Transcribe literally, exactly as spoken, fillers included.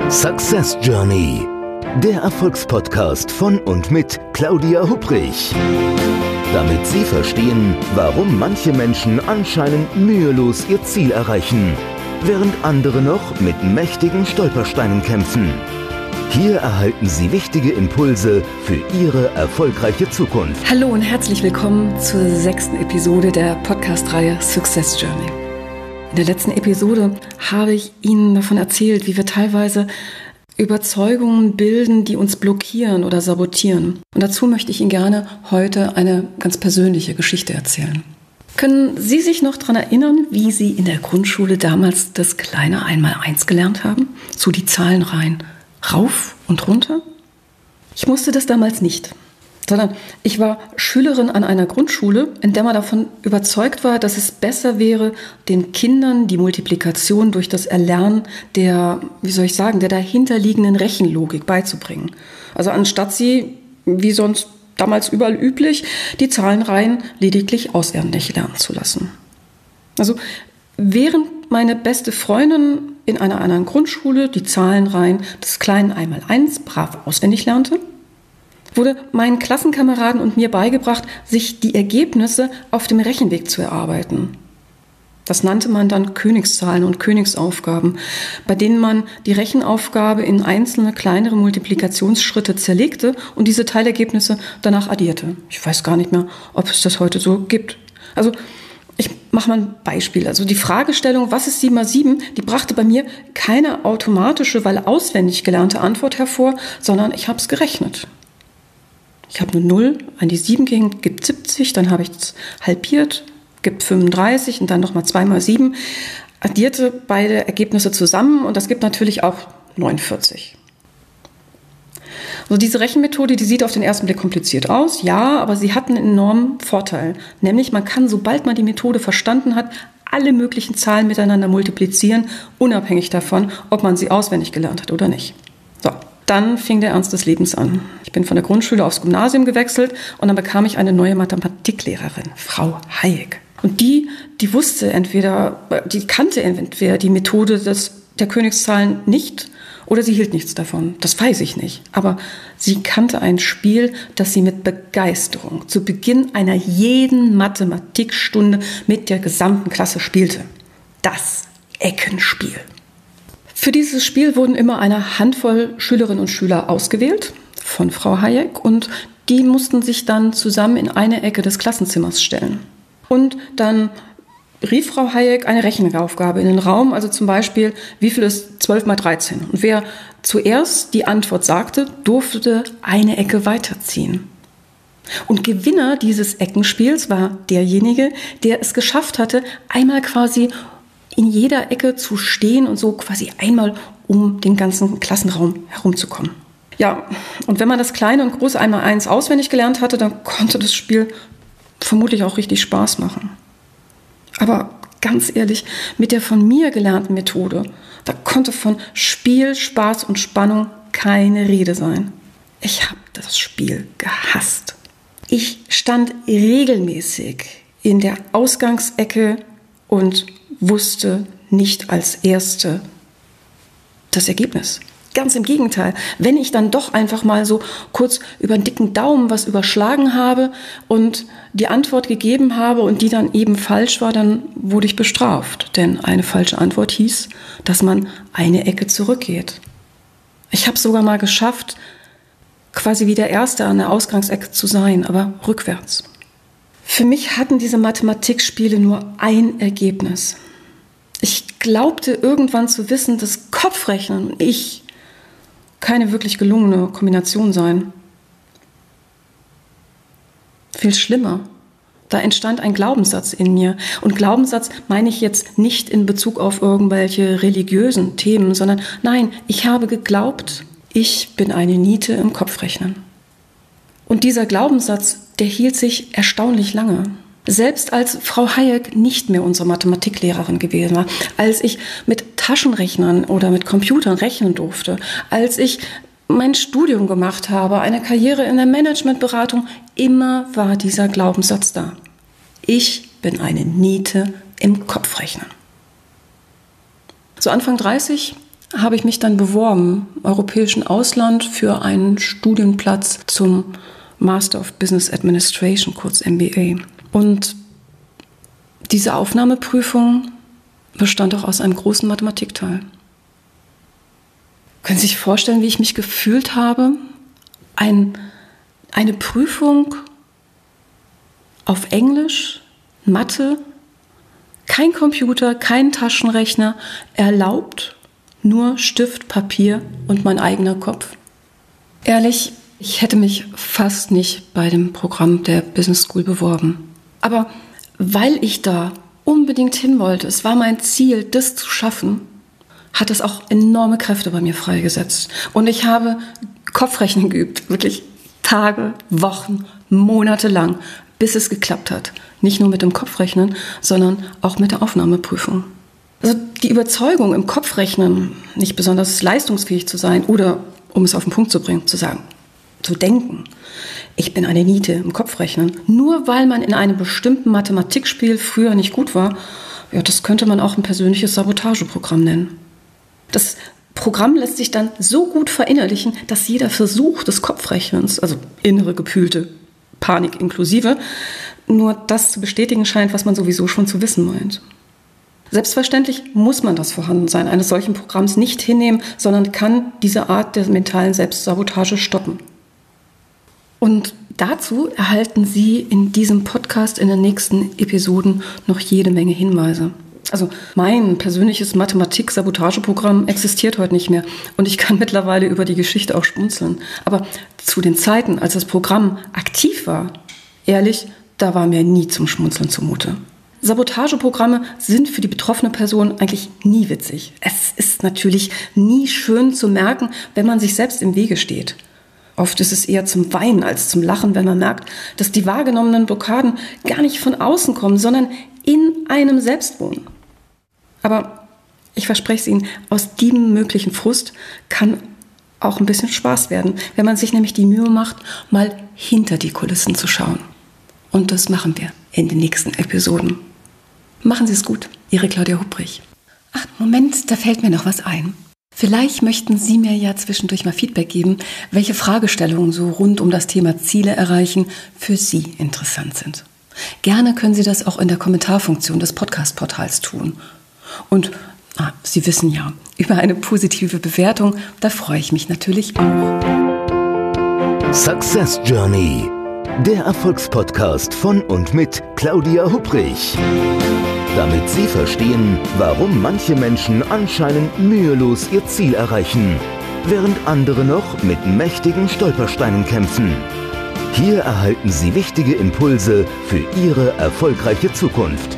Success Journey, der Erfolgspodcast von und mit Claudia Hupprich. Damit Sie verstehen, warum manche Menschen anscheinend mühelos ihr Ziel erreichen, während andere noch mit mächtigen Stolpersteinen kämpfen. Hier erhalten Sie wichtige Impulse für Ihre erfolgreiche Zukunft. Hallo und herzlich willkommen zur sechsten Episode der Podcast-Reihe Success Journey. In der letzten Episode habe ich Ihnen davon erzählt, wie wir teilweise Überzeugungen bilden, die uns blockieren oder sabotieren. Und dazu möchte ich Ihnen gerne heute eine ganz persönliche Geschichte erzählen. Können Sie sich noch daran erinnern, wie Sie in der Grundschule damals das kleine Einmaleins gelernt haben? So die Zahlenreihen rauf und runter? Ich musste das damals nicht, sondern ich war Schülerin an einer Grundschule, in der man davon überzeugt war, dass es besser wäre, den Kindern die Multiplikation durch das Erlernen der, wie soll ich sagen, der dahinterliegenden Rechenlogik beizubringen. Also anstatt sie, wie sonst damals überall üblich, die Zahlenreihen lediglich auswendig lernen zu lassen. Also während meine beste Freundin in einer anderen Grundschule die Zahlenreihen des kleinen Einmaleins brav auswendig lernte, wurde meinen Klassenkameraden und mir beigebracht, sich die Ergebnisse auf dem Rechenweg zu erarbeiten. Das nannte man dann Königszahlen und Königsaufgaben, bei denen man die Rechenaufgabe in einzelne kleinere Multiplikationsschritte zerlegte und diese Teilergebnisse danach addierte. Ich weiß gar nicht mehr, ob es das heute so gibt. Also ich mache mal ein Beispiel. Also die Fragestellung, was ist sieben mal sieben, die brachte bei mir keine automatische, weil auswendig gelernte Antwort hervor, sondern ich habe es gerechnet. Ich habe eine null an die sieben gehängt, gibt siebzig, dann habe ich es halbiert, gibt fünfunddreißig und dann nochmal zwei mal sieben, addierte beide Ergebnisse zusammen und das gibt natürlich auch neunundvierzig. Also diese Rechenmethode, die sieht auf den ersten Blick kompliziert aus, ja, aber sie hat einen enormen Vorteil. Nämlich man kann, sobald man die Methode verstanden hat, alle möglichen Zahlen miteinander multiplizieren, unabhängig davon, ob man sie auswendig gelernt hat oder nicht. So. Dann fing der Ernst des Lebens an. Ich bin von der Grundschule aufs Gymnasium gewechselt und dann bekam ich eine neue Mathematiklehrerin, Frau Hayek. Und die, die wusste entweder, die kannte entweder die Methode des, der Königszahlen nicht oder sie hielt nichts davon. Das weiß ich nicht. Aber sie kannte ein Spiel, das sie mit Begeisterung zu Beginn einer jeden Mathematikstunde mit der gesamten Klasse spielte. Das Eckenspiel. Für dieses Spiel wurden immer eine Handvoll Schülerinnen und Schüler ausgewählt von Frau Hayek und die mussten sich dann zusammen in eine Ecke des Klassenzimmers stellen. Und dann rief Frau Hayek eine Rechenaufgabe in den Raum, also zum Beispiel, wie viel ist zwölf mal dreizehn? Und wer zuerst die Antwort sagte, durfte eine Ecke weiterziehen. Und Gewinner dieses Eckenspiels war derjenige, der es geschafft hatte, einmal quasi in jeder Ecke zu stehen und so quasi einmal um den ganzen Klassenraum herumzukommen. Ja, und wenn man das kleine und große Einmaleins auswendig gelernt hatte, dann konnte das Spiel vermutlich auch richtig Spaß machen. Aber ganz ehrlich, mit der von mir gelernten Methode, da konnte von Spiel, Spaß und Spannung keine Rede sein. Ich habe das Spiel gehasst. Ich stand regelmäßig in der Ausgangsecke und wusste nicht als Erste das Ergebnis. Ganz im Gegenteil, wenn ich dann doch einfach mal so kurz über den dicken Daumen was überschlagen habe und die Antwort gegeben habe und die dann eben falsch war, dann wurde ich bestraft. Denn eine falsche Antwort hieß, dass man eine Ecke zurückgeht. Ich habe es sogar mal geschafft, quasi wie der Erste an der Ausgangsecke zu sein, aber rückwärts. Für mich hatten diese Mathematikspiele nur ein Ergebnis. Ich glaubte irgendwann zu wissen, dass Kopfrechnen und ich keine wirklich gelungene Kombination seien. Viel schlimmer, da entstand ein Glaubenssatz in mir. Und Glaubenssatz meine ich jetzt nicht in Bezug auf irgendwelche religiösen Themen, sondern nein, ich habe geglaubt, ich bin eine Niete im Kopfrechnen. Und dieser Glaubenssatz, der hielt sich erstaunlich lange. Selbst als Frau Hayek nicht mehr unsere Mathematiklehrerin gewesen war, als ich mit Taschenrechnern oder mit Computern rechnen durfte, als ich mein Studium gemacht habe, eine Karriere in der Managementberatung, immer war dieser Glaubenssatz da. Ich bin eine Niete im Kopfrechnen. So Anfang dreißig habe ich mich dann beworben, im europäischen Ausland, für einen Studienplatz zum Master of Business Administration, kurz M B A. Und diese Aufnahmeprüfung bestand auch aus einem großen Mathematikteil. Können Sie sich vorstellen, wie ich mich gefühlt habe? Ein, eine Prüfung auf Englisch, Mathe, kein Computer, kein Taschenrechner, erlaubt, nur Stift, Papier und mein eigener Kopf. Ehrlich, ich hätte mich fast nicht bei dem Programm der Business School beworben. Aber weil ich da unbedingt hin wollte, es war mein Ziel, das zu schaffen, hat es auch enorme Kräfte bei mir freigesetzt. Und ich habe Kopfrechnen geübt, wirklich Tage, Wochen, Monate lang, bis es geklappt hat. Nicht nur mit dem Kopfrechnen, sondern auch mit der Aufnahmeprüfung. Also die Überzeugung, im Kopfrechnen nicht besonders leistungsfähig zu sein oder, um es auf den Punkt zu bringen, zu sagen, zu denken, ich bin eine Niete im Kopfrechnen, nur weil man in einem bestimmten Mathematikspiel früher nicht gut war, ja, das könnte man auch ein persönliches Sabotageprogramm nennen. Das Programm lässt sich dann so gut verinnerlichen, dass jeder Versuch des Kopfrechnens, also innere gepühlte Panik inklusive, nur das zu bestätigen scheint, was man sowieso schon zu wissen meint. Selbstverständlich muss man das Vorhandensein eines solchen Programms nicht hinnehmen, sondern kann diese Art der mentalen Selbstsabotage stoppen. Und dazu erhalten Sie in diesem Podcast in den nächsten Episoden noch jede Menge Hinweise. Also mein persönliches Mathematik-Sabotageprogramm existiert heute nicht mehr und ich kann mittlerweile über die Geschichte auch schmunzeln. Aber zu den Zeiten, als das Programm aktiv war, ehrlich, da war mir nie zum Schmunzeln zumute. Sabotageprogramme sind für die betroffene Person eigentlich nie witzig. Es ist natürlich nie schön zu merken, wenn man sich selbst im Wege steht. Oft ist es eher zum Weinen als zum Lachen, wenn man merkt, dass die wahrgenommenen Blockaden gar nicht von außen kommen, sondern in einem selbst wohnen. Aber ich verspreche es Ihnen, aus diesem möglichen Frust kann auch ein bisschen Spaß werden, wenn man sich nämlich die Mühe macht, mal hinter die Kulissen zu schauen. Und das machen wir in den nächsten Episoden. Machen Sie es gut, Ihre Claudia Hubrich. Ach, Moment, da fällt mir noch was ein. Vielleicht möchten Sie mir ja zwischendurch mal Feedback geben, welche Fragestellungen so rund um das Thema Ziele erreichen für Sie interessant sind. Gerne können Sie das auch in der Kommentarfunktion des Podcast-Portals tun. Und ah, Sie wissen ja, über eine positive Bewertung, da freue ich mich natürlich auch. Success Journey, der Erfolgspodcast von und mit Claudia Hubrich. Damit Sie verstehen, warum manche Menschen anscheinend mühelos ihr Ziel erreichen, während andere noch mit mächtigen Stolpersteinen kämpfen. Hier erhalten Sie wichtige Impulse für Ihre erfolgreiche Zukunft.